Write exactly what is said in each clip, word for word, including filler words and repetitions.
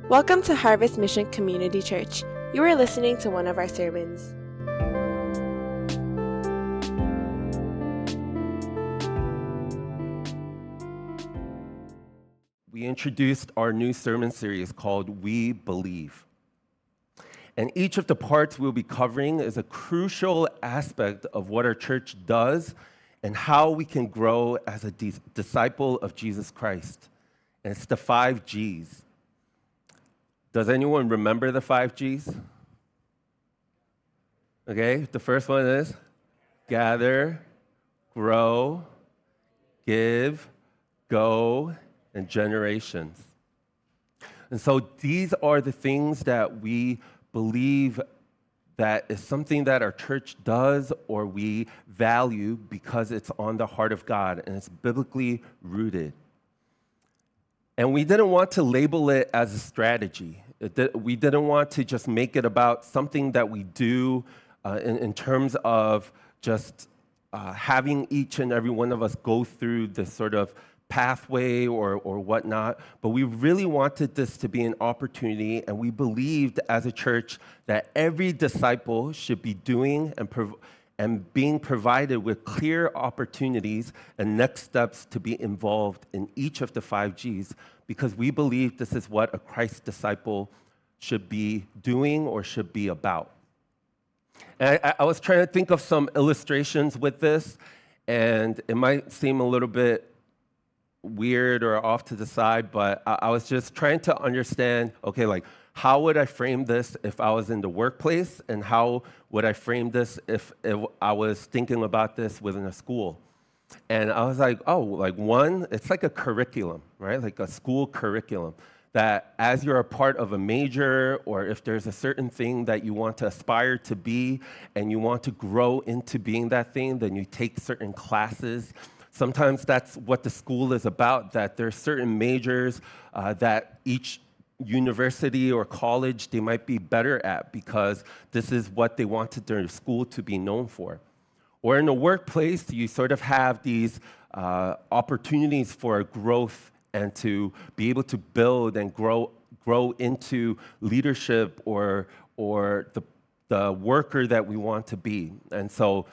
Welcome to Harvest Mission Community Church. You are listening to one of our sermons. We introduced our new sermon series called We Believe. And each of the parts we'll be covering is a crucial aspect of what our church does and how we can grow as a dis- disciple of Jesus Christ. And it's the five G's. Does anyone remember the five G's? Okay, the first one is gather, grow, give, go, and generations. And so these are the things that we believe that is something that our church does or we value because it's on the heart of God and it's biblically rooted. And we didn't want to label it as a strategy. It did, we didn't want to just make it about something that we do uh, in, in terms of just uh, having each and every one of us go through this sort of pathway or, or whatnot. But we really wanted this to be an opportunity, and we believed as a church that every disciple should be doing and prov- and being provided with clear opportunities and next steps to be involved in each of the five G's, because we believe this is what a Christ disciple should be doing or should be about. And I, I was trying to think of some illustrations with this, and it might seem a little bit weird or off to the side, but I, I was just trying to understand, okay, like, how would I frame this if I was in the workplace, and how would I frame this if, if I was thinking about this within a school? And I was like, oh, like one, it's like a curriculum, right? Like a school curriculum that as you're a part of a major, or if there's a certain thing that you want to aspire to be and you want to grow into being that thing, then you take certain classes. Sometimes that's what the school is about, that there's certain majors uh, that each university or college they might be better at because this is what they wanted their school to be known for. Or in the workplace, you sort of have these uh, opportunities for growth and to be able to build and grow grow into leadership or or the the worker that we want to be. And so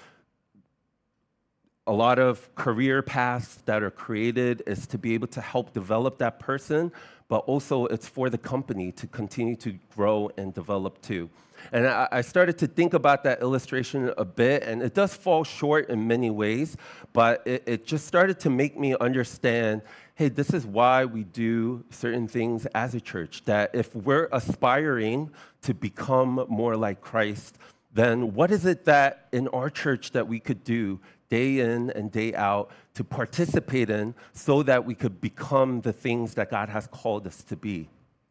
a lot of career paths that are created is to be able to help develop that person, but also it's for the company to continue to grow and develop too. And I, I started to think about that illustration a bit, and it does fall short in many ways, but it, it just started to make me understand, hey, this is why we do certain things as a church, that if we're aspiring to become more like Christ, then what is it that in our church that we could do day in and day out to participate in so that we could become the things that God has called us to be?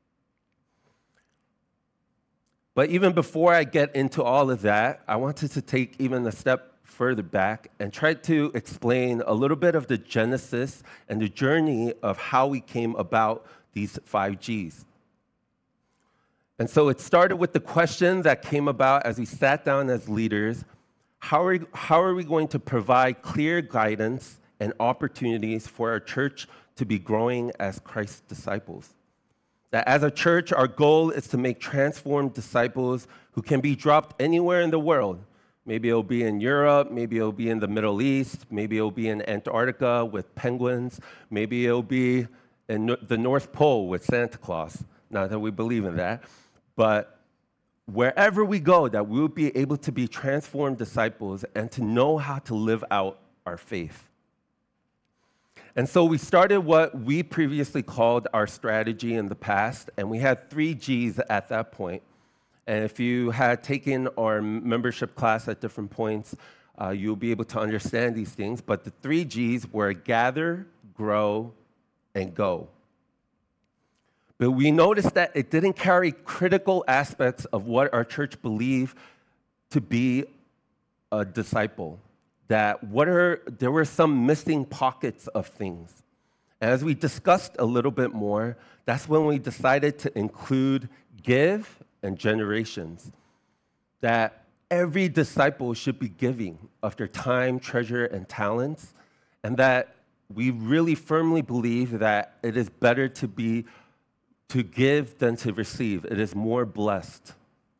But even before I get into all of that, I wanted to take even a step further back and try to explain a little bit of the genesis and the journey of how we came about these five G's. And so it started with the question that came about as we sat down as leaders: how are, how are we going to provide clear guidance and opportunities for our church to be growing as Christ's disciples? That as a church, our goal is to make transformed disciples who can be dropped anywhere in the world. Maybe it'll be in Europe, maybe it'll be in the Middle East, maybe it'll be in Antarctica with penguins, maybe it'll be in the North Pole with Santa Claus. Not that we believe in that, but wherever we go, that we'll be able to be transformed disciples and to know how to live out our faith. And so we started what we previously called our strategy in the past, and we had three G's at that point. And if you had taken our membership class at different points, uh, you'll be able to understand these things. But the three G's were gather, grow, and go. But we noticed that it didn't carry critical aspects of what our church believed to be a disciple. That what are, there were some missing pockets of things. And as we discussed a little bit more, that's when we decided to include give and generations. That every disciple should be giving of their time, treasure, and talents, and that we really firmly believe that it is better to be to give than to receive. It is more blessed.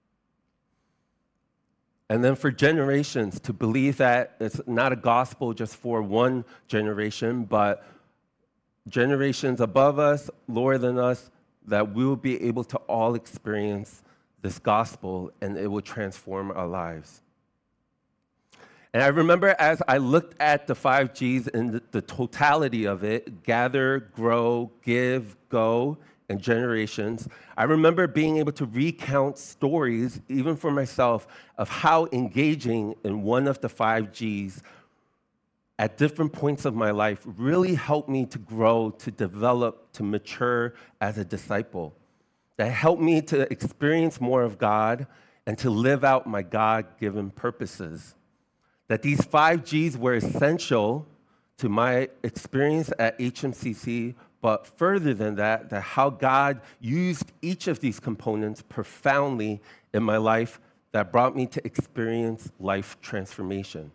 And then for generations, to believe that it's not a gospel just for one generation, but generations above us, lower than us, that we will be able to all experience this gospel and it will transform our lives. And I remember as I looked at the five G's and the, the totality of it, gather, grow, give, go, and generations, I remember being able to recount stories, even for myself, of how engaging in one of the five G's at different points of my life really helped me to grow, to develop, to mature as a disciple. That helped me to experience more of God and to live out my God-given purposes. That these five G's were essential to my experience at H M C C, but further than that, that how God used each of these components profoundly in my life that brought me to experience life transformation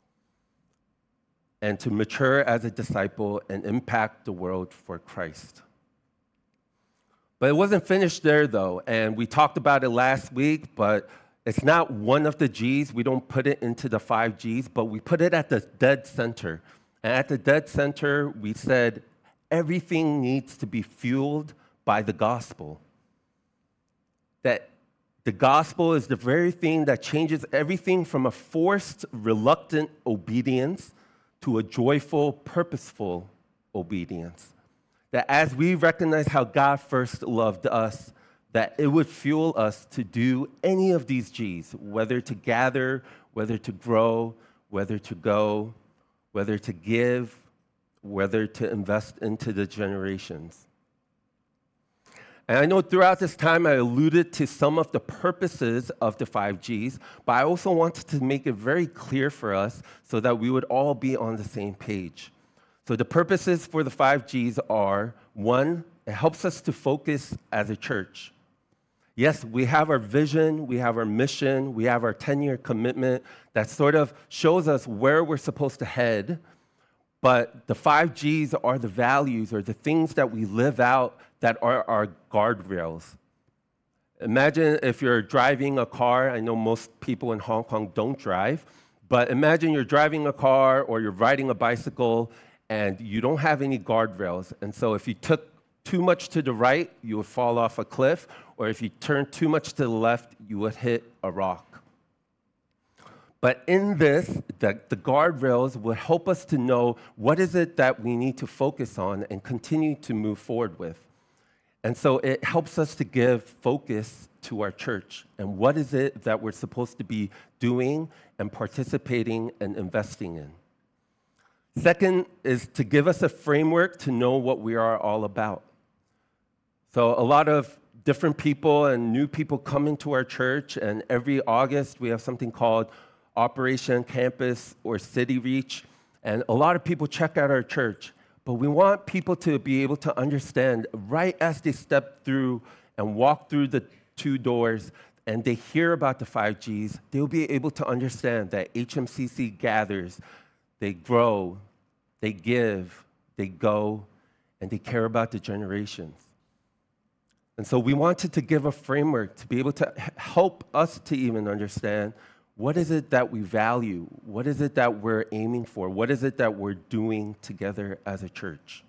and to mature as a disciple and impact the world for Christ. But it wasn't finished there, though, and we talked about it last week, but it's not one of the G's. We don't put it into the five G's, but we put it at the dead center. And at the dead center, we said everything needs to be fueled by the gospel. That the gospel is the very thing that changes everything from a forced, reluctant obedience to a joyful, purposeful obedience. That as we recognize how God first loved us, that it would fuel us to do any of these G's, whether to gather, whether to grow, whether to go, whether to give, whether to invest into the generations. And I know throughout this time I alluded to some of the purposes of the five G's, but I also wanted to make it very clear for us so that we would all be on the same page. So the purposes for the five G's are, one, it helps us to focus as a church. Yes, we have our vision, we have our mission, we have our ten-year commitment that sort of shows us where we're supposed to head, but the five G's are the values or the things that we live out that are our guardrails. Imagine if you're driving a car. I know most people in Hong Kong don't drive, but imagine you're driving a car or you're riding a bicycle and you don't have any guardrails. And so if you took too much to the right, you would fall off a cliff, or if you turned too much to the left, you would hit a rock. But in this, the, the guardrails will help us to know what is it that we need to focus on and continue to move forward with. And so it helps us to give focus to our church and what is it that we're supposed to be doing and participating and investing in. Second is to give us a framework to know what we are all about. So a lot of different people and new people come into our church, and every August we have something called Operation Campus or City Reach, and a lot of people check out our church. But we want people to be able to understand right as they step through and walk through the two doors and they hear about the five G's, they'll be able to understand that H M C C gathers, they grow, they give, they go, and they care about the generations. And so we wanted to give a framework to be able to help us to even understand what is it that we value? What is it that we're aiming for? What is it that we're doing together as a church?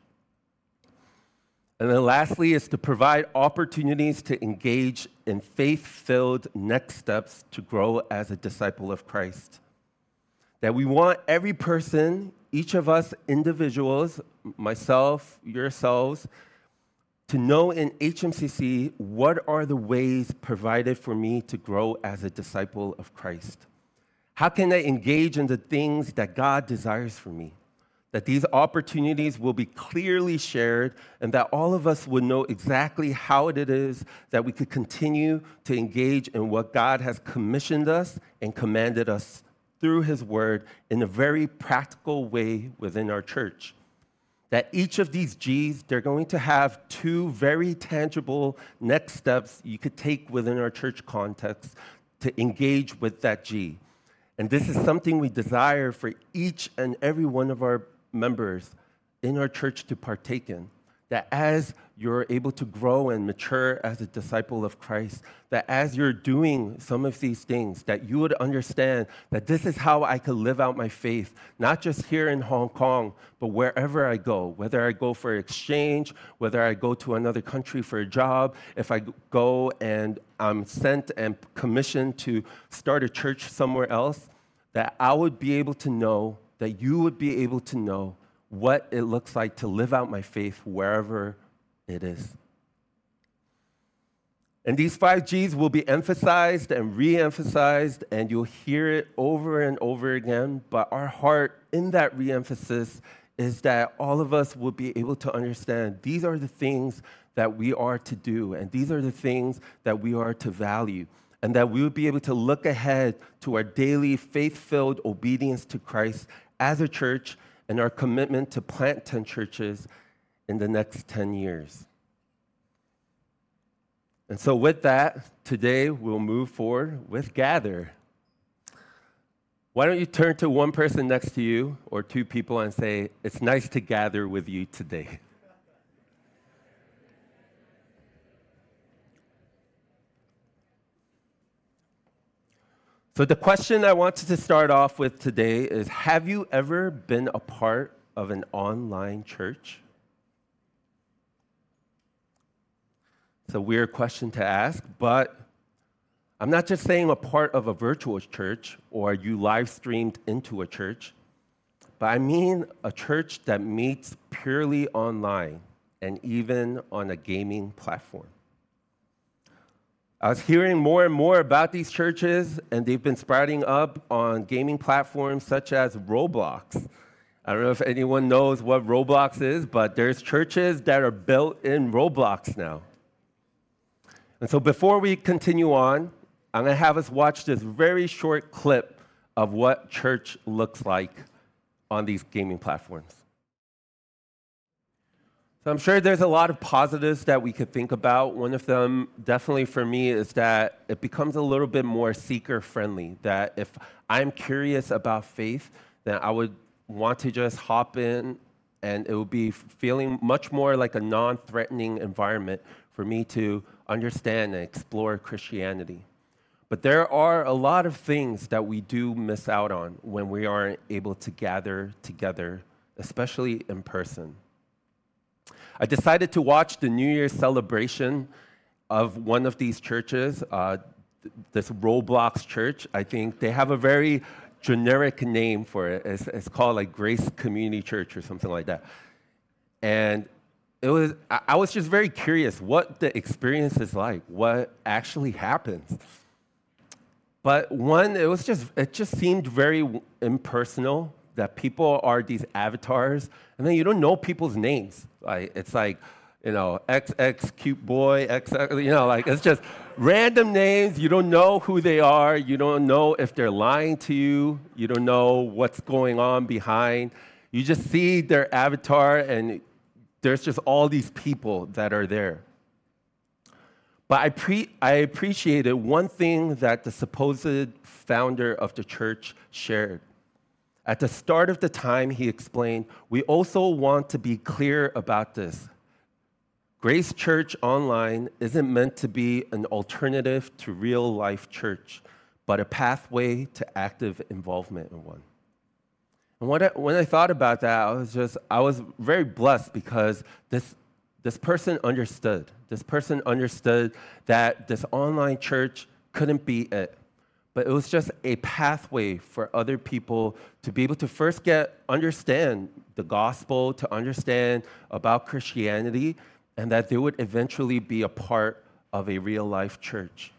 And then lastly is to provide opportunities to engage in faith-filled next steps to grow as a disciple of Christ. That we want every person, each of us individuals, myself, yourselves, to know in H M C C what are the ways provided for me to grow as a disciple of Christ. How can I engage in the things that God desires for me? That these opportunities will be clearly shared and that all of us would know exactly how it is that we could continue to engage in what God has commissioned us and commanded us through His Word in a very practical way within our church. That each of these G's, they're going to have two very tangible next steps you could take within our church context to engage with that G. And this is something we desire for each and every one of our members in our church to partake in. That as you're able to grow and mature as a disciple of Christ, that as you're doing some of these things, that you would understand that this is how I could live out my faith, not just here in Hong Kong, but wherever I go, whether I go for exchange, whether I go to another country for a job, if I go and I'm sent and commissioned to start a church somewhere else, that I would be able to know, that you would be able to know what it looks like to live out my faith wherever it is. And these five G's will be emphasized and re-emphasized, and you'll hear it over and over again, but our heart in that re-emphasis is that all of us will be able to understand these are the things that we are to do, and these are the things that we are to value, and that we would be able to look ahead to our daily faith-filled obedience to Christ as a church and our commitment to plant ten churches in the next ten years. And so with that, today we'll move forward with Gather. Why don't you turn to one person next to you or two people and say, it's nice to gather with you today. So the question I wanted to start off with today is, have you ever been a part of an online church? It's a weird question to ask, but I'm not just saying a part of a virtual church or you live streamed into a church, but I mean a church that meets purely online and even on a gaming platform. I was hearing more and more about these churches, and they've been sprouting up on gaming platforms such as Roblox. I don't know if anyone knows what Roblox is, but there's churches that are built in Roblox now. And so before we continue on, I'm going to have us watch this very short clip of what church looks like on these gaming platforms. So I'm sure there's a lot of positives that we could think about. One of them, definitely for me, is that it becomes a little bit more seeker-friendly, that if I'm curious about faith, then I would want to just hop in, and it would be feeling much more like a non-threatening environment for me to understand and explore Christianity. But there are a lot of things that we do miss out on when we aren't able to gather together, especially in person. I decided to watch the New Year's celebration of one of these churches, uh, th- this Roblox church. I think they have a very generic name for it. It's, it's called like Grace Community Church or something like that. And it was, I, I was just very curious what the experience is like, what actually happens. But one, it was just, it just seemed very impersonal, that people are these avatars, and then you don't know people's names. Like, it's like, you know, X X cute boy, X X, you know, like, it's just random names. You don't know who they are. You don't know if they're lying to you. You don't know what's going on behind. You just see their avatar, and there's just all these people that are there. But I, pre- I appreciated one thing that the supposed founder of the church shared. At the start of the time, he explained, we also want to be clear about this. Grace Church Online isn't meant to be an alternative to real-life church, but a pathway to active involvement in one. And what I, when I thought about that, I was just, I was very blessed because this, this person understood. This person understood that this online church couldn't be it. But it was just a pathway for other people to be able to first get, understand the gospel, to understand about Christianity, and that they would eventually be a part of a real-life church.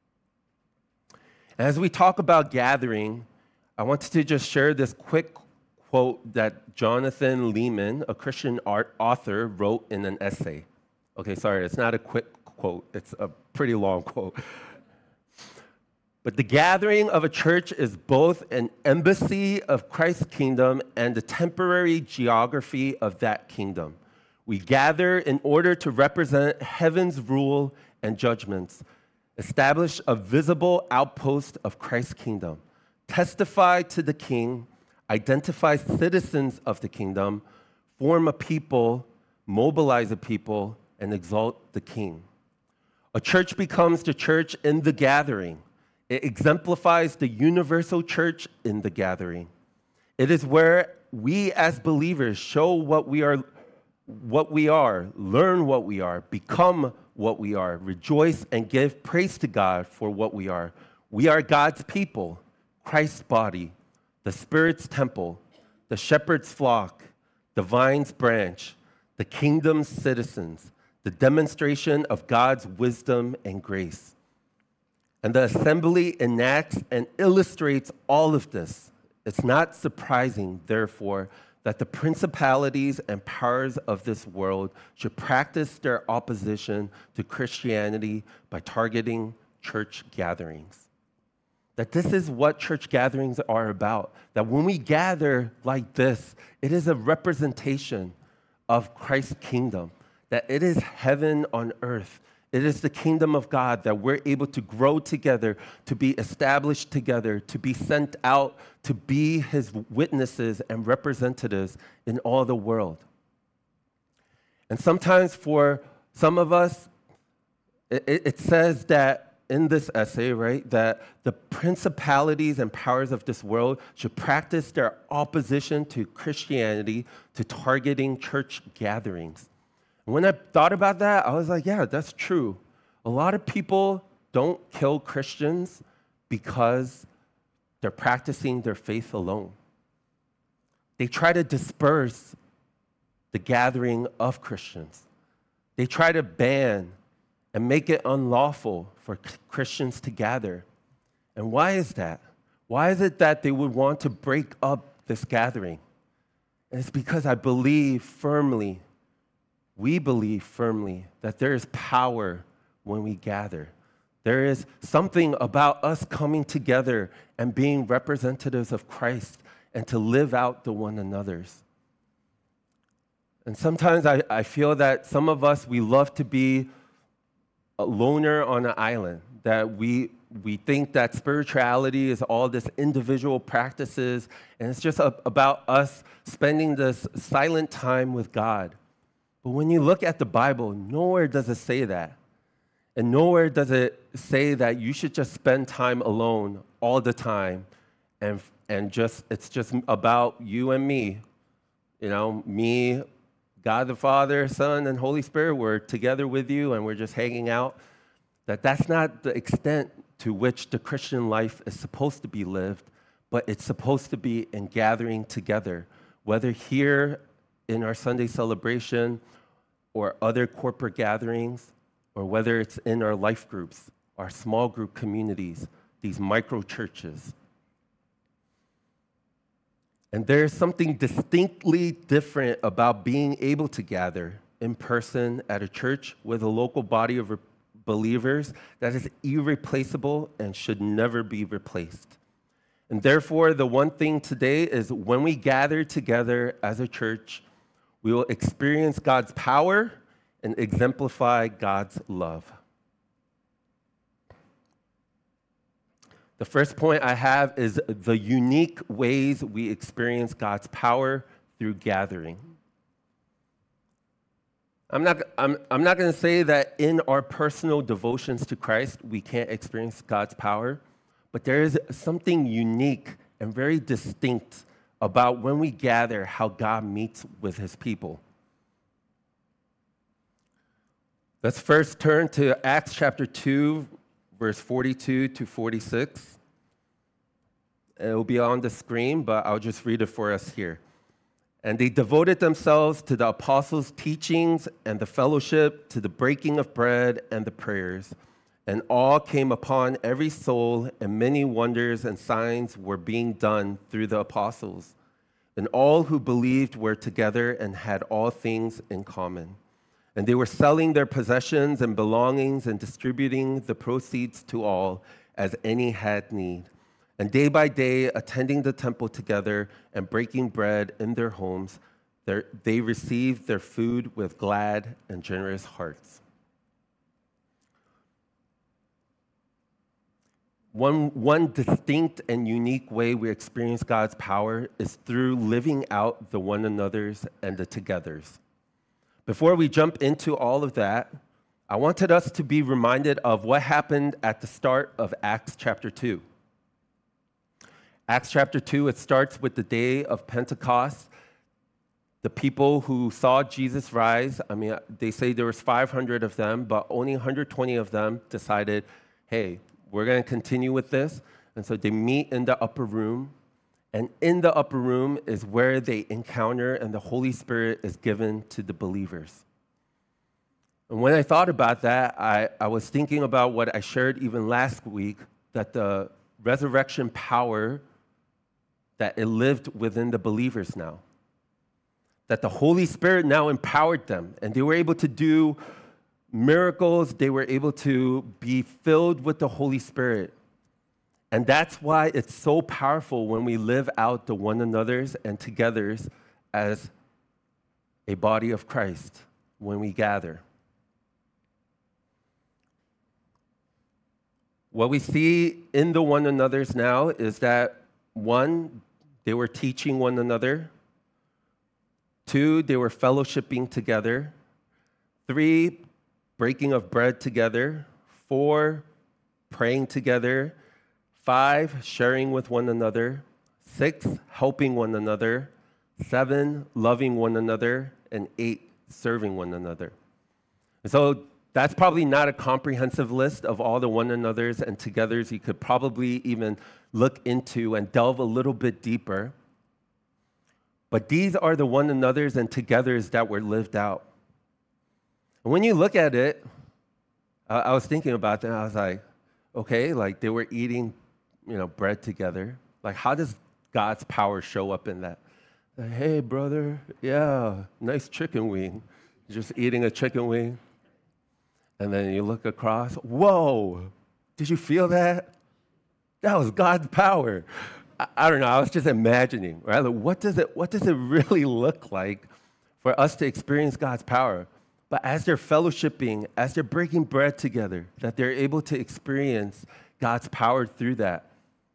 As we talk about gathering, I wanted to just share this quick quote that Jonathan Leeman, a Christian art author, wrote in an essay. Okay, sorry, it's not a quick quote. It's a pretty long quote. But the gathering of a church is both an embassy of Christ's kingdom and the temporary geography of that kingdom. We gather in order to represent heaven's rule and judgments, establish a visible outpost of Christ's kingdom, testify to the king, identify citizens of the kingdom, form a people, mobilize a people, and exalt the King. A church becomes the church in the gathering. It exemplifies the universal church in the gathering. It is where we as believers show what we are, what we are, learn what we are, become what we are, rejoice and give praise to God for what we are. We are God's people, Christ's body, the Spirit's temple, the shepherd's flock, the vine's branch, the kingdom's citizens, the demonstration of God's wisdom and grace. And the assembly enacts and illustrates all of this. It's not surprising, therefore, that the principalities and powers of this world should practice their opposition to Christianity by targeting church gatherings. That this is what church gatherings are about. That when we gather like this, it is a representation of Christ's kingdom. That it is heaven on earth. It is the kingdom of God that we're able to grow together, to be established together, to be sent out, to be his witnesses and representatives in all the world. And sometimes for some of us, it, it says that in this essay, right, that the principalities and powers of this world should practice their opposition to Christianity, to targeting church gatherings. And when I thought about that, I was like, yeah, that's true. A lot of people don't kill Christians because they're practicing their faith alone. They try to disperse the gathering of Christians. They try to ban and make it unlawful for Christians to gather. And why is that? Why is it that they would want to break up this gathering? And it's because I believe firmly, we believe firmly, that there is power when we gather. There is something about us coming together and being representatives of Christ and to live out the one another's. And sometimes I, I feel that some of us, we love to be a loner on an island, that we we think that spirituality is all this individual practices, and it's just a, about us spending this silent time with God. But when you look at the Bible, nowhere does it say that. And nowhere does it say that you should just spend time alone all the time, and and just it's just about you and me. You know, me, God the Father, Son, and Holy Spirit, we're together with you and we're just hanging out. That that's not the extent to which the Christian life is supposed to be lived, but it's supposed to be in gathering together, whether here in our Sunday celebration or other corporate gatherings, or whether it's in our life groups, our small group communities, these micro churches. And there's something distinctly different about being able to gather in person at a church with a local body of believers that is irreplaceable and should never be replaced. And therefore, the one thing today is when we gather together as a church, we will experience God's power and exemplify God's love. The first point I have is the unique ways we experience God's power through gathering. I'm not, I'm, I'm not going to say that in our personal devotions to Christ, we can't experience God's power, but there is something unique and very distinct about when we gather how God meets with his people. Let's first turn to Acts chapter two, verse forty-two to forty-six. It will be on the screen, but I'll just read it for us here. And they devoted themselves to the apostles' teachings and the fellowship, to the breaking of bread and the prayers. And awe came upon every soul, and many wonders and signs were being done through the apostles. And all who believed were together and had all things in common. And they were selling their possessions and belongings and distributing the proceeds to all as any had need. And day by day, attending the temple together and breaking bread in their homes, they received their food with glad and generous hearts. One, one distinct and unique way we experience God's power is through living out the one another's and the togethers. Before we jump into all of that, I wanted us to be reminded of what happened at the start of Acts chapter two. Acts chapter two, it starts with the day of Pentecost. The people who saw Jesus rise, I mean, they say there was five hundred of them, but only one hundred twenty of them decided, hey, we're going to continue with this. And so they meet in the upper room. And in the upper room is where they encounter and the Holy Spirit is given to the believers. And when I thought about that, I, I was thinking about what I shared even last week, that the resurrection power, that it lived within the believers now. That the Holy Spirit now empowered them, and they were able to do miracles. They were able to be filled with the Holy Spirit. And that's why it's so powerful when we live out the one another's and togethers as a body of Christ when we gather. What we see in the one another's now is that, one, they were teaching one another. Two, they were fellowshipping together. Three, breaking of bread together. Four, praying together. Five, sharing with one another. Six, helping one another. Seven, loving one another. And eight, serving one another. And so that's probably not a comprehensive list of all the one another's and togethers. You could probably even look into and delve a little bit deeper. But these are the one another's and togethers that were lived out. And when you look at it, I, I was thinking about that. I was like, okay, like they were eating, you know, bread together. Like, how does God's power show up in that? Like, hey, brother, yeah, nice chicken wing. Just eating a chicken wing. And then you look across, whoa, did you feel that? That was God's power. I, I don't know, I was just imagining, right? Like, what does it, what does it really look like for us to experience God's power? But as they're fellowshipping, as they're breaking bread together, that they're able to experience God's power through that.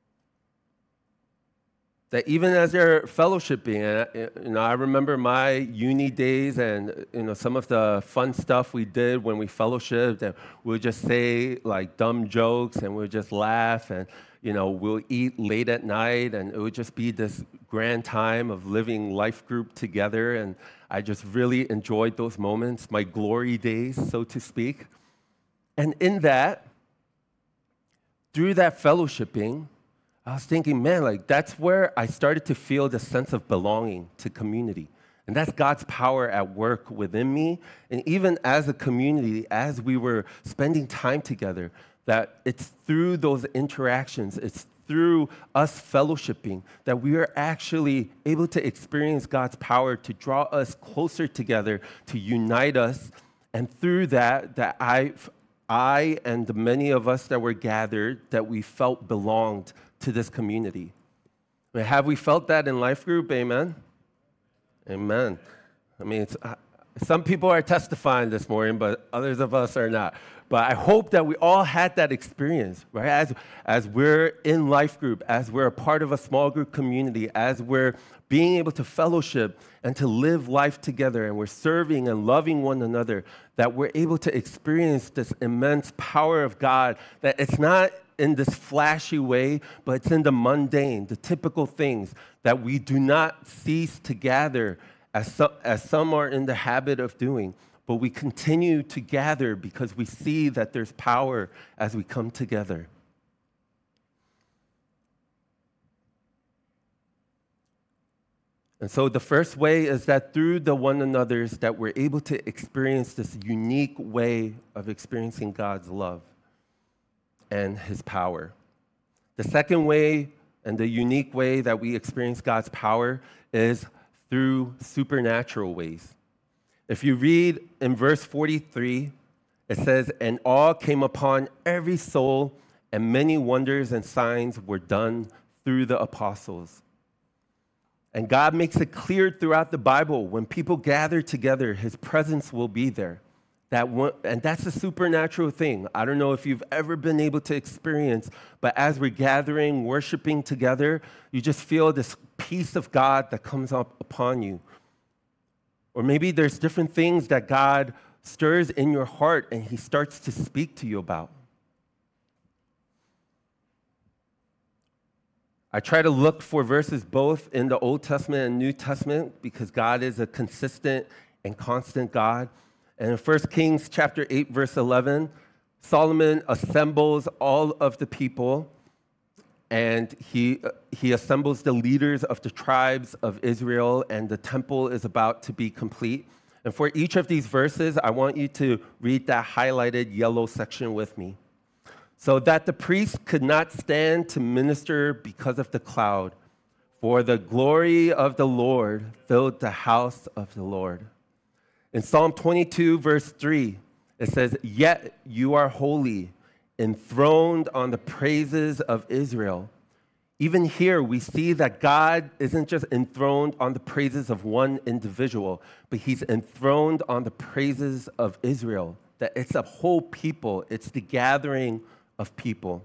That even as they're fellowshipping, you know, I remember my uni days and, you know, some of the fun stuff we did when we fellowshipped, and we would just say like dumb jokes and we would just laugh, and, you know, we'll eat late at night, and it would just be this grand time of living life group together. And I just really enjoyed those moments, my glory days, so to speak. And in that, through that fellowshipping, I was thinking, man, like that's where I started to feel the sense of belonging to community. And that's God's power at work within me. And even as a community, as we were spending time together, that it's through those interactions, it's through us fellowshipping that we are actually able to experience God's power to draw us closer together, to unite us. And through that, that I, I and the many of us that were gathered, that we felt belonged to this community. I mean, have we felt that in Life Group? Amen? Amen. I mean, it's, uh, some people are testifying this morning, but others of us are not. But I hope that we all had that experience, right? As, as we're in Life Group, as we're a part of a small group community, as we're being able to fellowship and to live life together, and we're serving and loving one another, that we're able to experience this immense power of God, that it's not in this flashy way, but it's in the mundane, the typical things that we do not cease to gather as some, as some are in the habit of doing, but we continue to gather because we see that there's power as we come together. And so the first way is that through the one another's that we're able to experience this unique way of experiencing God's love and his power. The second way and the unique way that we experience God's power is through supernatural ways. If you read in verse forty-three, it says, "And awe came upon every soul, and many wonders and signs were done through the apostles." And God makes it clear throughout the Bible, when people gather together, his presence will be there. That one, and that's a supernatural thing. I don't know if you've ever been able to experience, but as we're gathering, worshiping together, you just feel this peace of God that comes up upon you. Or maybe there's different things that God stirs in your heart and he starts to speak to you about. I try to look for verses both in the Old Testament and New Testament because God is a consistent and constant God. And in First Kings chapter eight, verse eleven, Solomon assembles all of the people, and he, he assembles the leaders of the tribes of Israel, and the temple is about to be complete. And for each of these verses, I want you to read that highlighted yellow section with me. So that the priests could not stand to minister because of the cloud, for the glory of the Lord filled the house of the Lord. In Psalm twenty-two, verse three, it says, "Yet you are holy, enthroned on the praises of Israel." Even here, we see that God isn't just enthroned on the praises of one individual, but he's enthroned on the praises of Israel, that it's a whole people, it's the gathering of people.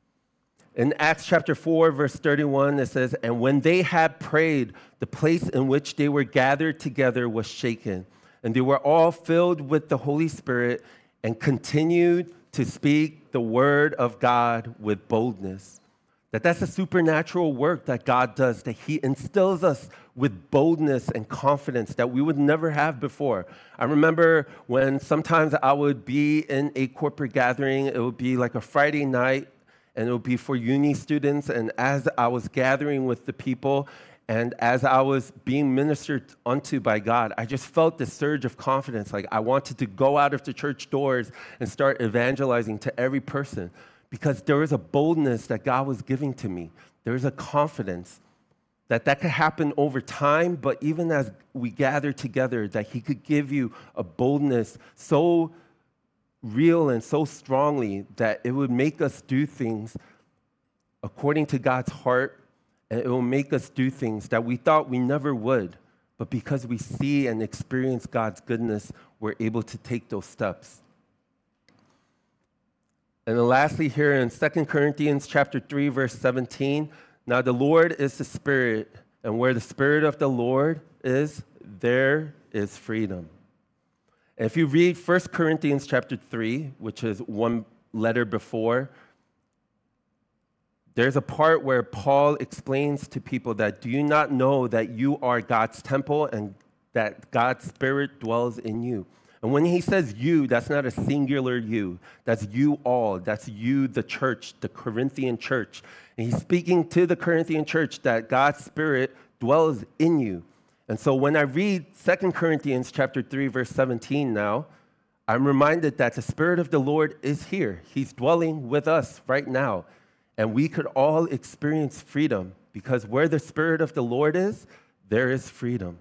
In Acts chapter four, verse thirty-one, it says, "And when they had prayed, the place in which they were gathered together was shaken, and they were all filled with the Holy Spirit and continued to speak the word of God with boldness." That that's a supernatural work that God does, that he instills us with boldness and confidence that we would never have before. I remember when sometimes I would be in a corporate gathering, it would be like a Friday night, and it would be for uni students, and as I was gathering with the people, and as I was being ministered unto by God, I just felt this surge of confidence. Like I wanted to go out of the church doors and start evangelizing to every person because there was a boldness that God was giving to me. There was a confidence that that could happen over time, but even as we gather together, that he could give you a boldness so real and so strongly that it would make us do things according to God's heart. And it will make us do things that we thought we never would, but because we see and experience God's goodness, we're able to take those steps. And then lastly here in Second Corinthians chapter three, verse seventeen, "Now the Lord is the Spirit, and where the Spirit of the Lord is, there is freedom." And if you read First Corinthians chapter three, which is one letter before, there's a part where Paul explains to people that, do you not know that you are God's temple and that God's Spirit dwells in you? And when he says you, that's not a singular you. That's you all. That's you, the church, the Corinthian church. And he's speaking to the Corinthian church that God's Spirit dwells in you. And so when I read Second Corinthians chapter three, verse seventeen now, I'm reminded that the Spirit of the Lord is here. He's dwelling with us right now. And we could all experience freedom because where the Spirit of the Lord is, there is freedom.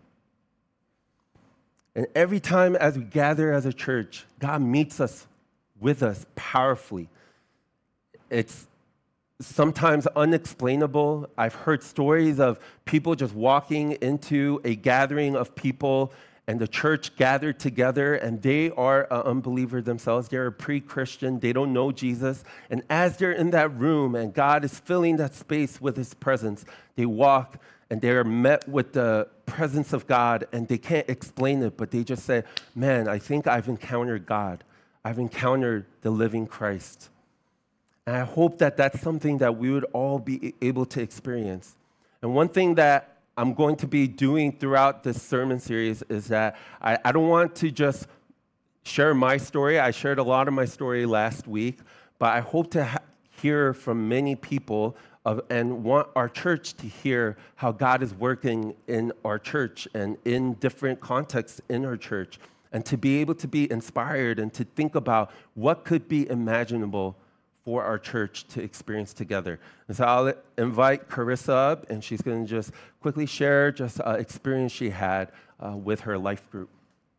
And every time as we gather as a church, God meets us with us powerfully. It's sometimes unexplainable. I've heard stories of people just walking into a gathering of people and the church gathered together, and they are an unbeliever themselves. They're a pre-Christian. They don't know Jesus. And as they're in that room and God is filling that space with his presence, they walk and they're met with the presence of God, and they can't explain it, but they just say, man, I think I've encountered God. I've encountered the living Christ. And I hope that that's something that we would all be able to experience. And one thing that I'm going to be doing throughout this sermon series is that I, I don't want to just share my story. I shared a lot of my story last week, but I hope to ha- hear from many people of, and want our church to hear how God is working in our church and in different contexts in our church, and to be able to be inspired and to think about what could be imaginable for our church to experience together. And so I'll invite Carissa up, and she's going to just quickly share just an experience she had uh, with her life group.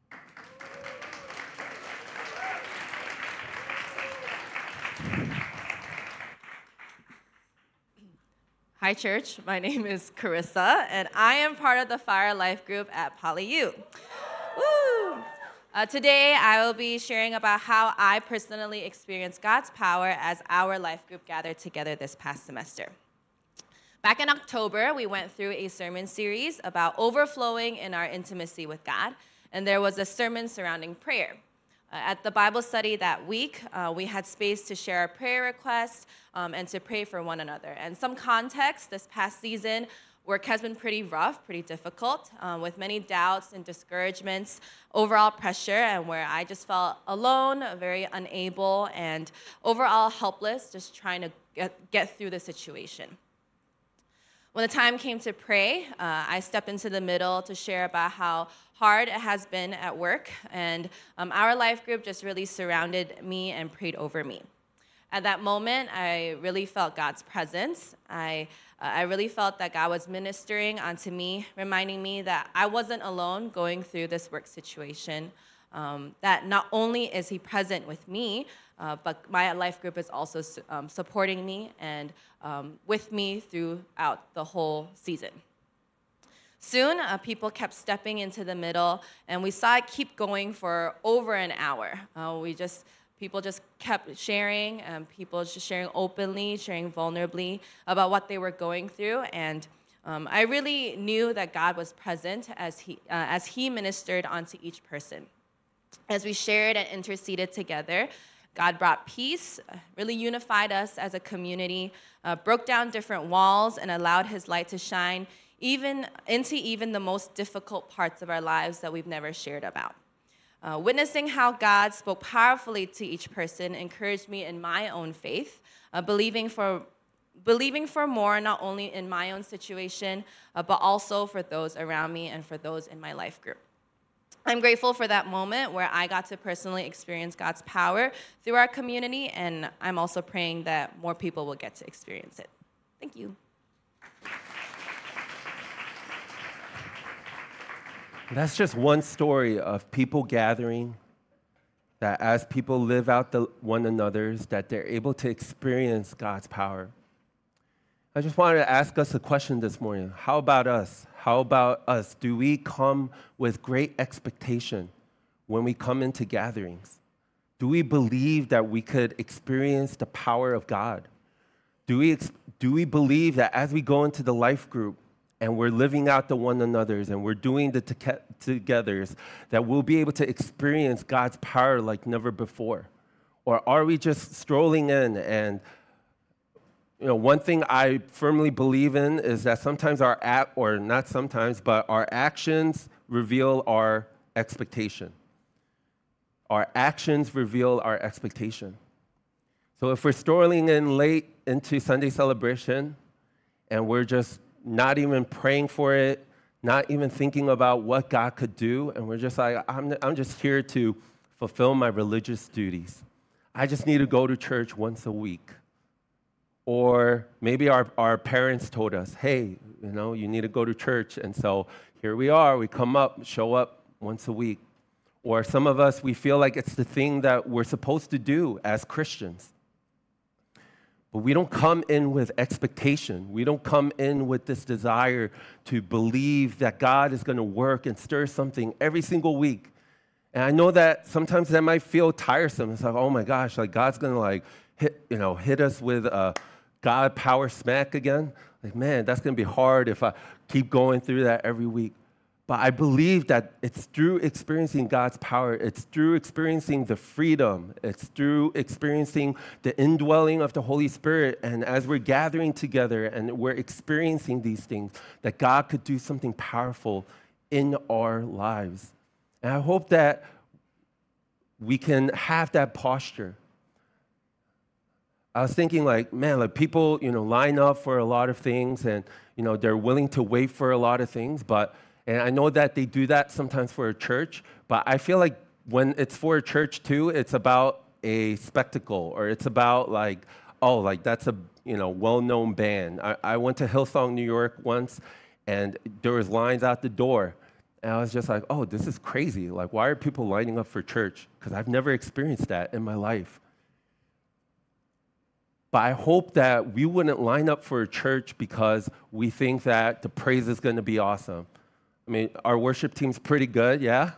Hi, church. My name is Carissa, and I am part of the Fire Life Group at PolyU. Woo! Uh, today, I will be sharing about how I personally experienced God's power as our life group gathered together this past semester. Back in October, we went through a sermon series about overflowing in our intimacy with God. and there was a sermon surrounding prayer. Uh, at the Bible study that week, uh, we had space to share our prayer requests um, and to pray for one another. And some context, this past season, work has been pretty rough, pretty difficult, uh, with many doubts and discouragements, overall pressure, and where I just felt alone, very unable, and overall helpless, just trying to get, get through the situation. When the time came to pray, uh, I stepped into the middle to share about how hard it has been at work, and um, our life group just really surrounded me and prayed over me. At that moment, I really felt God's presence. I, uh, I really felt that God was ministering onto me, reminding me that I wasn't alone going through this work situation, um, that not only is he present with me, uh, but my life group is also um, supporting me and um, with me throughout the whole season. Soon, uh, people kept stepping into the middle, and we saw it keep going for over an hour. Uh, we just People just kept sharing, and people just sharing openly, sharing vulnerably about what they were going through. And um, I really knew that God was present as he, uh, as he ministered onto each person. As we shared and interceded together, God brought peace, really unified us as a community, uh, broke down different walls, and allowed his light to shine even into even the most difficult parts of our lives that we've never shared about. Uh, witnessing how God spoke powerfully to each person encouraged me in my own faith, uh, believing for believing for more, not only in my own situation, uh, but also for those around me and for those in my life group. I'm grateful for that moment where I got to personally experience God's power through our community, and I'm also praying that more people will get to experience it. Thank you. That's just one story of people gathering, that as people live out the one another's, that they're able to experience God's power. I just wanted to ask us a question this morning. How about us? How about us? Do we come with great expectation when we come into gatherings? Do we believe that we could experience the power of God? Do we, do we believe that as we go into the life group, and we're living out the one another's, and we're doing the togethers, that we'll be able to experience God's power like never before? Or are we just strolling in? And you know, one thing I firmly believe in is that sometimes our act, or not sometimes, but our actions reveal our expectation. Our actions reveal our expectation. So if we're strolling in late into Sunday celebration, and we're just not even praying for it, not even thinking about what God could do, and we're just like, I'm, I'm just here to fulfill my religious duties. I just need to go to church once a week. Or maybe our, our parents told us, hey, you know, you need to go to church, and so here we are, we come up, show up once a week. Or some of us, we feel like it's the thing that we're supposed to do as Christians. But we don't come in with expectation. We don't come in with this desire to believe that God is going to work and stir something every single week. And I know that sometimes that might feel tiresome. It's like, oh my gosh, like God's going to like hit, you know, hit us with a God power smack again. Like, man, that's going to be hard if I keep going through that every week. But I believe that it's through experiencing God's power, it's through experiencing the freedom, it's through experiencing the indwelling of the Holy Spirit, and as we're gathering together and we're experiencing these things, that God could do something powerful in our lives. And I hope that we can have that posture. I was thinking like, man, like people, you know, line up for a lot of things, and, you know, they're willing to wait for a lot of things, but and I know that they do that sometimes for a church, but I feel like when it's for a church too, it's about a spectacle, or it's about like, oh, like that's a, you know, well-known band. I, I went to Hillsong, New York once, and there was lines out the door. And I was just like, oh, this is crazy. Like, why are people lining up for church? Because I've never experienced that in my life. But I hope that we wouldn't line up for a church because we think that the praise is going to be awesome. I mean, our worship team's pretty good, yeah?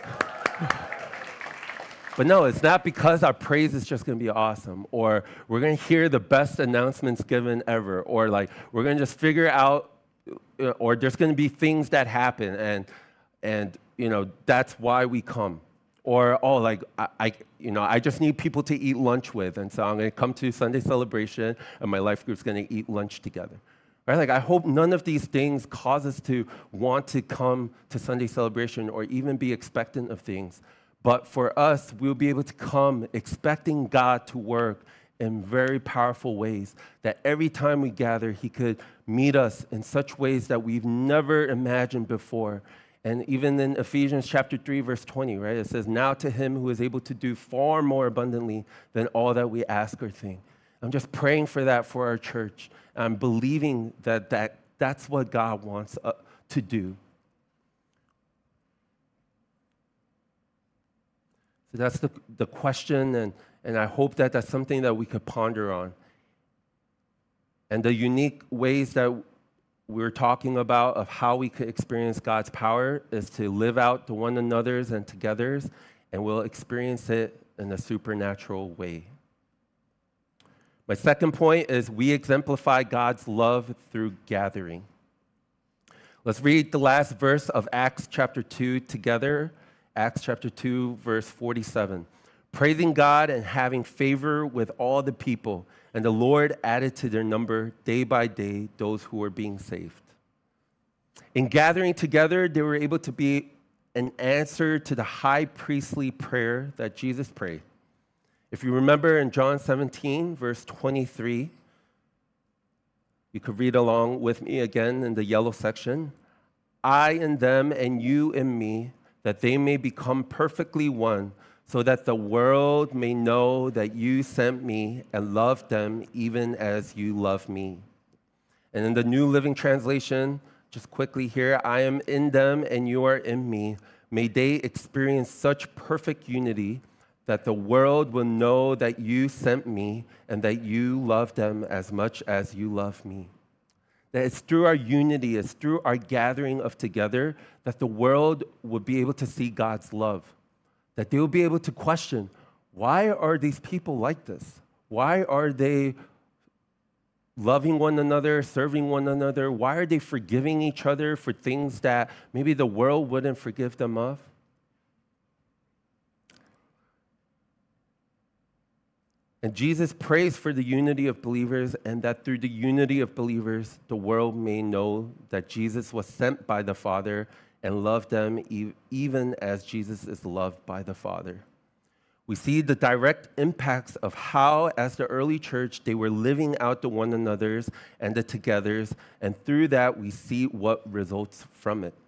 But no, it's not because our praise is just going to be awesome, or we're going to hear the best announcements given ever, or like we're going to just figure out, or there's going to be things that happen. And and, you know, that's why we come. Or, oh, like, I, I, you know, I just need people to eat lunch with, and so I'm going to come to Sunday celebration, and my life group's going to eat lunch together. Right? Like, I hope none of these things cause us to want to come to Sunday celebration or even be expectant of things. But for us, we'll be able to come expecting God to work in very powerful ways, that every time we gather, he could meet us in such ways that we've never imagined before. And even in Ephesians chapter three, verse twenty, right, it says, now to him who is able to do far more abundantly than all that we ask or think. I'm just praying for that for our church. I'm believing that, that that's what God wants uh, to do. So that's the, the question, and, and I hope that that's something that we could ponder on. And the unique ways that we're talking about of how we could experience God's power is to live out the one another's and togethers, and we'll experience it in a supernatural way. My second point is we exemplify God's love through gathering. Let's read the last verse of Acts chapter two together. Acts chapter two, verse forty-seven. Praising God and having favor with all the people, and the Lord added to their number day by day those who were being saved. In gathering together, they were able to be an answer to the high priestly prayer that Jesus prayed. If you remember in John seventeen, verse twenty-three, you could read along with me again in the yellow section. I in them and you in me, that they may become perfectly one, so that the world may know that you sent me and loved them even as you love me. And in the New Living Translation, just quickly here, I am in them and you are in me. May they experience such perfect unity that the world will know that you sent me and that you love them as much as you love me. That it's through our unity, it's through our gathering of together that the world will be able to see God's love. That they will be able to question, why are these people like this? Why are they loving one another, serving one another? Why are they forgiving each other for things that maybe the world wouldn't forgive them of? And Jesus prays for the unity of believers, and that through the unity of believers, the world may know that Jesus was sent by the Father and loved them even as Jesus is loved by the Father. We see the direct impacts of how, as the early church, they were living out the one another's and the togethers, and through that, we see what results from it.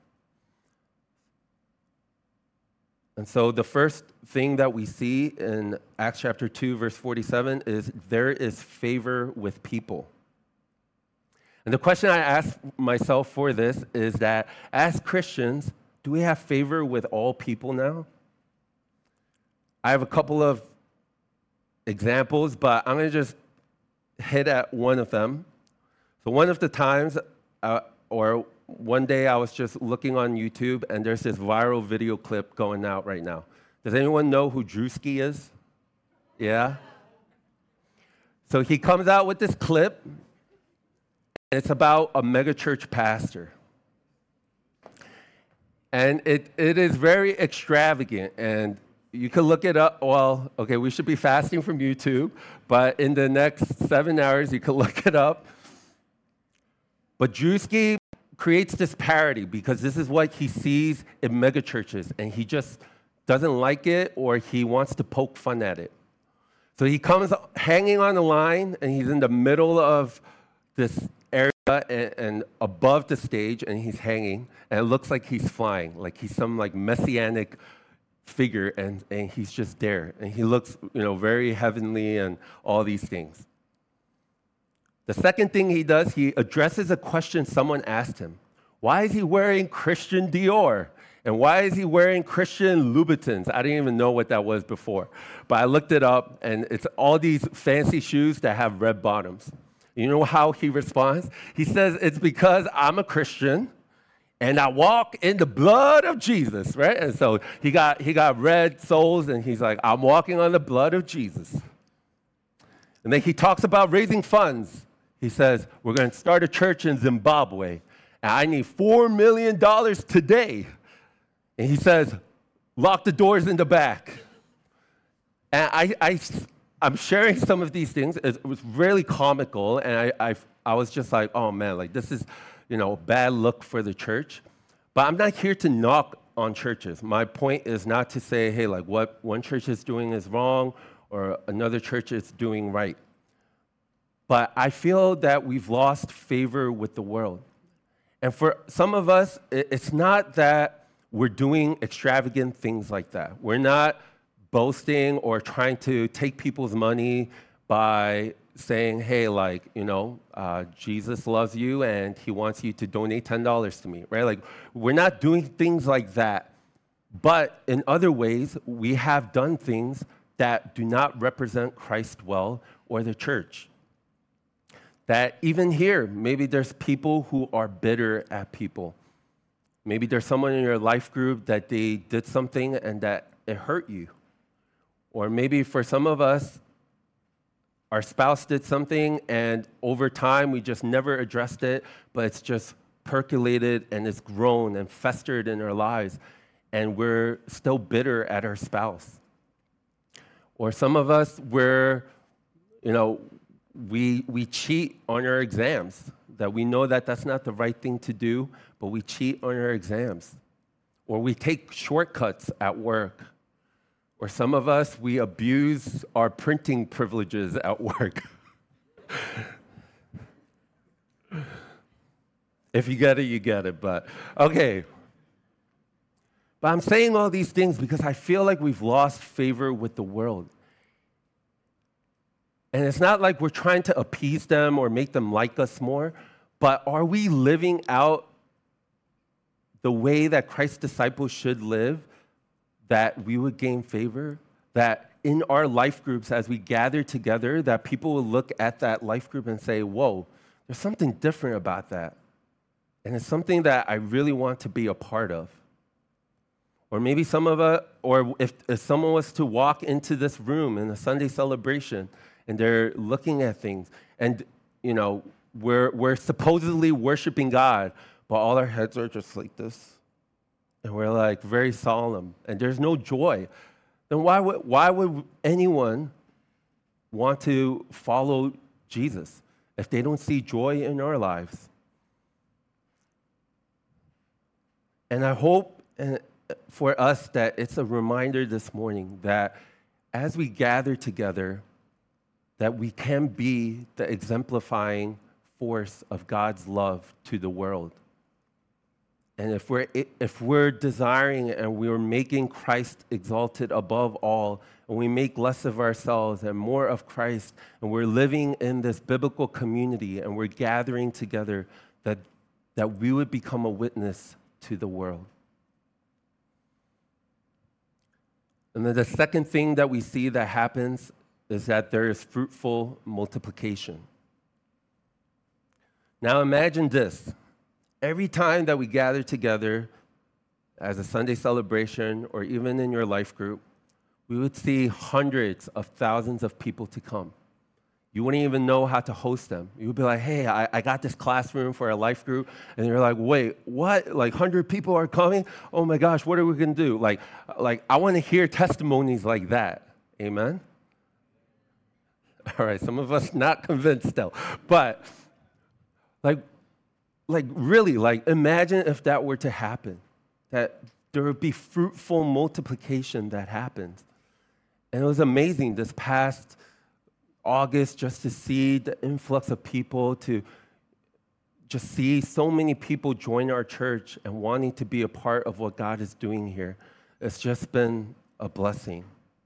And so the first thing that we see in Acts chapter two, verse forty-seven is there is favor with people. And the question I ask myself for this is that as Christians, do we have favor with all people now? I have a couple of examples, but I'm going to just hit at one of them. So one of the times, uh, or one day I was just looking on YouTube, and there's this viral video clip going out right now. Does anyone know who Drewski is? Yeah? So he comes out with this clip, and it's about a megachurch pastor. And it, it is very extravagant, and you can look it up. Well, okay, we should be fasting from YouTube, but in the next seven hours, you can look it up. But Drewski creates this parody because this is what he sees in megachurches, and he just doesn't like it, or he wants to poke fun at it. So he comes hanging on the line, and he's in the middle of this area and, and above the stage, and he's hanging, and it looks like he's flying, like he's some like messianic figure, and, and he's just there, and he looks, you know, very heavenly and all these things. The second thing he does, he addresses a question someone asked him. Why is he wearing Christian Dior? And why is he wearing Christian Louboutins? I didn't even know what that was before. But I looked it up, and it's all these fancy shoes that have red bottoms. You know how he responds? He says, it's because I'm a Christian, and I walk in the blood of Jesus, right? And so he got, he got red soles, and he's like, I'm walking on the blood of Jesus. And then he talks about raising funds. He says, we're going to start a church in Zimbabwe, and I need four million dollars today. And he says, lock the doors in the back. And I, I, I'm sharing some of these things. It was really comical, and I, I, I was just like, oh man, like this is, you know, a bad look for the church. But I'm not here to knock on churches. My point is not to say, hey, like what one church is doing is wrong or another church is doing right. But I feel that we've lost favor with the world. And for some of us, it's not that we're doing extravagant things like that. We're not boasting or trying to take people's money by saying, hey, like, you know, uh, Jesus loves you and he wants you to donate ten dollars to me, right? Like, we're not doing things like that. But in other ways, we have done things that do not represent Christ well or the church. That even here, maybe there's people who are bitter at people. Maybe there's someone in your life group that they did something and that it hurt you. Or maybe for some of us, our spouse did something and over time we just never addressed it, but it's just percolated and it's grown and festered in our lives, and we're still bitter at our spouse. Or some of us, we're, you know, we we cheat on our exams, that we know that that's not the right thing to do, but we cheat on our exams. Or we take shortcuts at work. Or some of us, we abuse our printing privileges at work. If you get it, you get it, but okay. But I'm saying all these things because I feel like we've lost favor with the world. And it's not like we're trying to appease them or make them like us more, but are we living out the way that Christ's disciples should live, that we would gain favor? That in our life groups, as we gather together, that people will look at that life group and say, whoa, there's something different about that. And it's something that I really want to be a part of. Or maybe some of us, or if, if someone was to walk into this room in a Sunday celebration and they're looking at things, and you know, we're we're supposedly worshiping God, but all our heads are just like this, and we're like very solemn, and there's no joy, then why would why would anyone want to follow Jesus if they don't see joy in our lives? And I hope and for us that it's a reminder this morning that as we gather together, that we can be the exemplifying force of God's love to the world. And if we're, if we're desiring and we're making Christ exalted above all, and we make less of ourselves and more of Christ, and we're living in this biblical community and we're gathering together, that, that we would become a witness to the world. And then the second thing that we see that happens is that there is fruitful multiplication. Now imagine this. Every time that we gather together as a Sunday celebration or even in your life group, we would see hundreds of thousands of people to come. You wouldn't even know how to host them. You would be like, hey, I, I got this classroom for a life group. And you're like, wait, what? Like one hundred people are coming? Oh my gosh, what are we going to do? Like, like I want to hear testimonies like that. Amen? All right, some of us not convinced still. But like, like really, like imagine if that were to happen, that there would be fruitful multiplication that happens. And it was amazing this past August just to see the influx of people, to just see so many people join our church and wanting to be a part of what God is doing here. It's just been a blessing.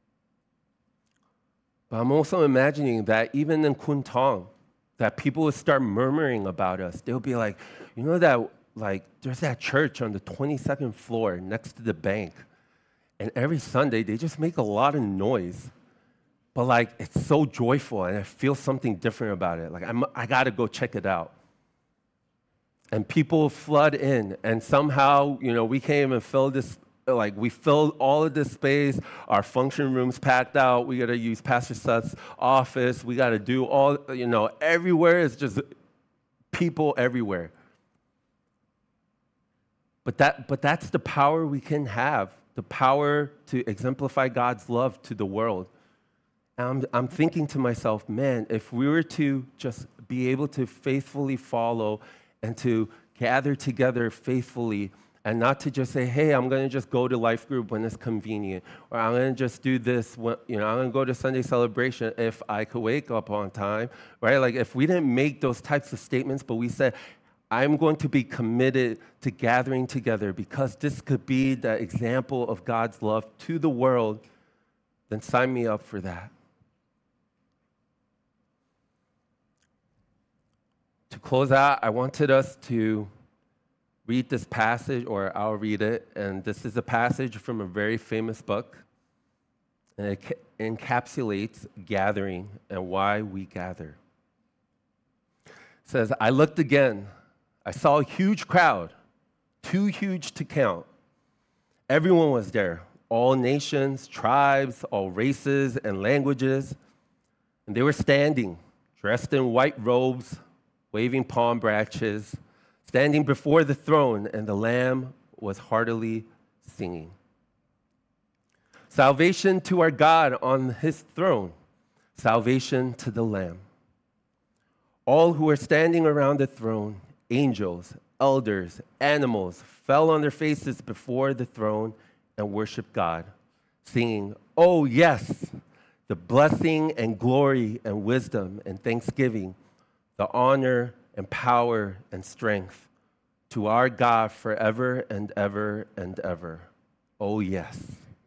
But I'm also imagining that even in Kwun Tong, that people would start murmuring about us. They'll be like, you know that, like, there's that church on the twenty-second floor next to the bank, and every Sunday they just make a lot of noise. But like, it's so joyful, and I feel something different about it. Like, I'm, I gotta go check it out. And people flood in, and somehow, you know, we came and filled this, like, we filled all of this space. Our function room's packed out. We gotta use Pastor Seth's office. We gotta do all, you know, everywhere is just people everywhere. But that, but that's the power we can have, the power to exemplify God's love to the world. And I'm, I'm thinking to myself, man, if we were to just be able to faithfully follow and to gather together faithfully and not to just say, hey, I'm going to just go to life group when it's convenient, or I'm going to just do this, when, you know, I'm going to go to Sunday celebration if I could wake up on time, right? Like if we didn't make those types of statements, but we said, I'm going to be committed to gathering together because this could be the example of God's love to the world, then sign me up for that. To close out, I wanted us to read this passage, or I'll read it, and this is a passage from a very famous book, and it ca- encapsulates gathering and why we gather. It says, I looked again. I saw a huge crowd, too huge to count. Everyone was there, all nations, tribes, all races and languages, and they were standing, dressed in white robes, waving palm branches, standing before the throne, and the Lamb was heartily singing. Salvation to our God on his throne, salvation to the Lamb. All who were standing around the throne, angels, elders, animals, fell on their faces before the throne and worshiped God, singing, oh yes, the blessing and glory and wisdom and thanksgiving, the honor and power and strength to our God forever and ever and ever. Oh, yes.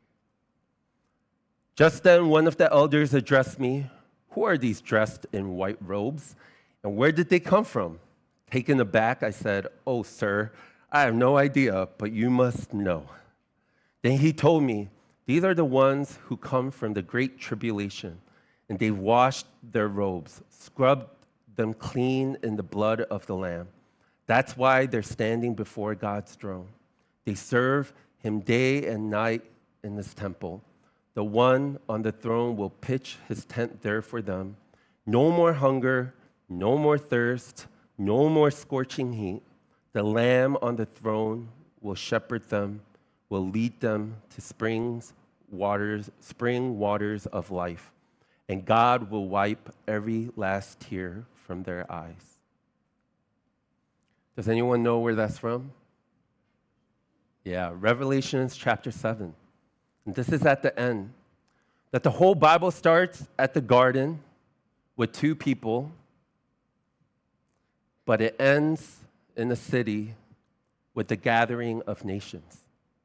Just then, one of the elders addressed me. Who are these dressed in white robes? And where did they come from? Taken aback, I said, oh, sir, I have no idea, but you must know. Then he told me, these are the ones who come from the great tribulation, and they washed their robes, scrubbed them clean in the blood of the Lamb. That's why they're standing before God's throne. They serve him day and night in this temple. The one on the throne will pitch his tent there for them. No more hunger, no more thirst, no more scorching heat. The Lamb on the throne will shepherd them, will lead them to springs, waters, spring waters of life. And God will wipe every last tear from their eyes. Does anyone know where that's from? Yeah, Revelations chapter seven. And this is at the end. That the whole Bible starts at the garden with two people, but it ends in the city with the gathering of nations.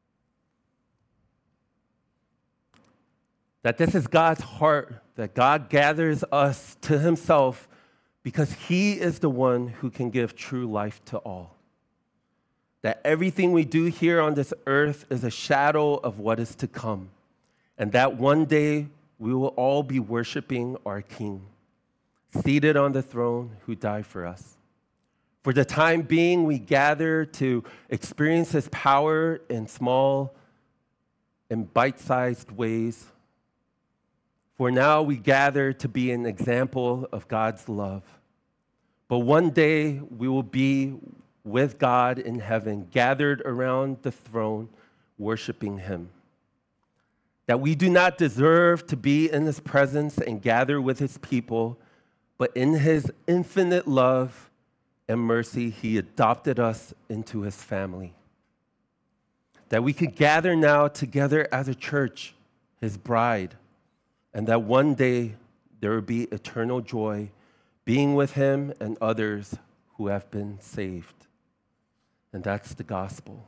That this is God's heart, that God gathers us to himself because he is the one who can give true life to all. That everything we do here on this earth is a shadow of what is to come. And that one day we will all be worshiping our King, seated on the throne who died for us. For the time being, we gather to experience his power in small and bite-sized ways. For now, we gather to be an example of God's love. But one day, we will be with God in heaven, gathered around the throne, worshiping him. That we do not deserve to be in his presence and gather with his people, but in his infinite love and mercy, he adopted us into his family. That we could gather now together as a church, his bride, and that one day there will be eternal joy being with him and others who have been saved. And that's the gospel.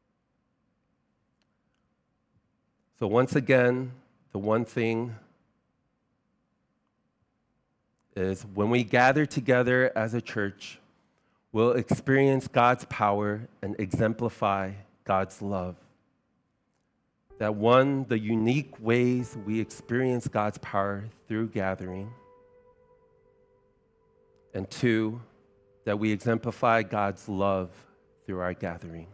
So once again, the one thing is when we gather together as a church, we'll experience God's power and exemplify God's love. That one, the unique ways we experience God's power through gathering. And two, that we exemplify God's love through our gathering.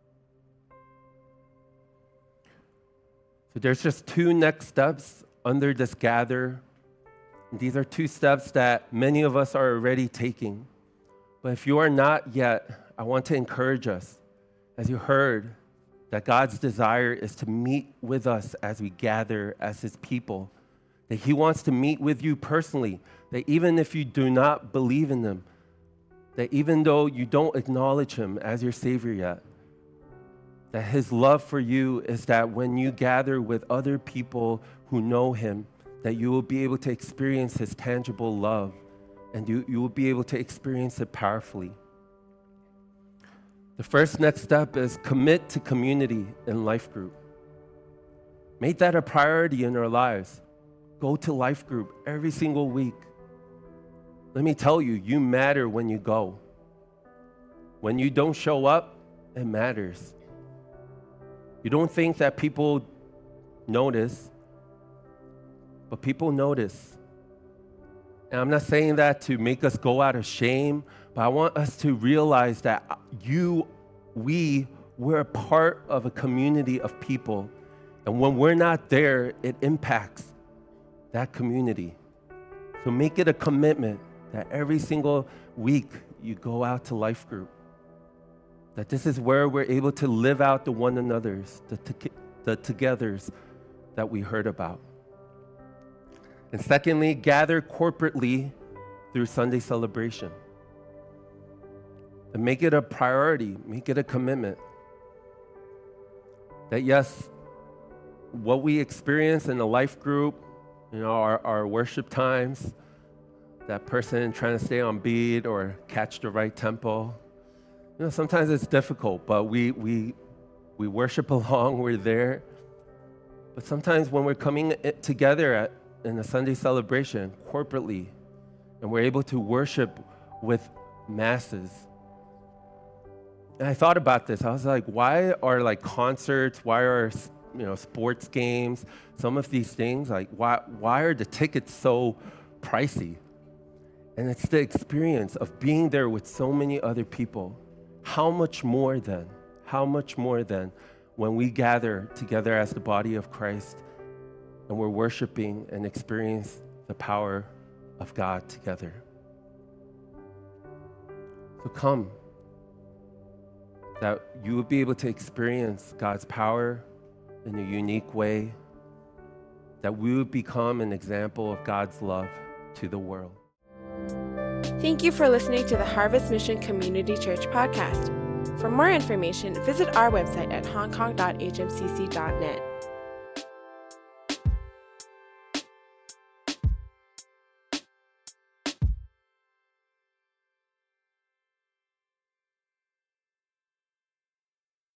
So there's just two next steps under this gather. And these are two steps that many of us are already taking. But if you are not yet, I want to encourage us as you heard, that God's desire is to meet with us as we gather as his people, that he wants to meet with you personally, that even if you do not believe in him, that even though you don't acknowledge him as your Savior yet, that his love for you is that when you gather with other people who know him, that you will be able to experience his tangible love, and you, you will be able to experience it powerfully. The first next step is commit to community in life group. Make that a priority in our lives. Go to life group every single week. Let me tell you, you matter when you go. When you don't show up, it matters. You don't think that people notice, but people notice. And I'm not saying that to make us go out of shame, but I want us to realize that you, we, we're a part of a community of people. And when we're not there, it impacts that community. So make it a commitment that every single week you go out to life group. That this is where we're able to live out the one another's, the, to- the togethers that we heard about. And secondly, gather corporately through Sunday celebration. And make it a priority, make it a commitment. That yes, what we experience in the life group, you know, our, our worship times, that person trying to stay on beat or catch the right tempo, you know, sometimes it's difficult, but we we we worship along, we're there. But sometimes when we're coming together at, in a Sunday celebration corporately, and we're able to worship with masses. And I thought about this. I was like, why are like concerts, why are, you know, sports games, some of these things, like why why are the tickets so pricey? And it's the experience of being there with so many other people. How much more then? How much more then when we gather together as the body of Christ and we're worshiping and experience the power of God together. So come, that you will be able to experience God's power in a unique way, that we would become an example of God's love to the world. Thank you for listening to the Harvest Mission Community Church podcast. For more information, visit our website at hong kong dot h m c c dot net.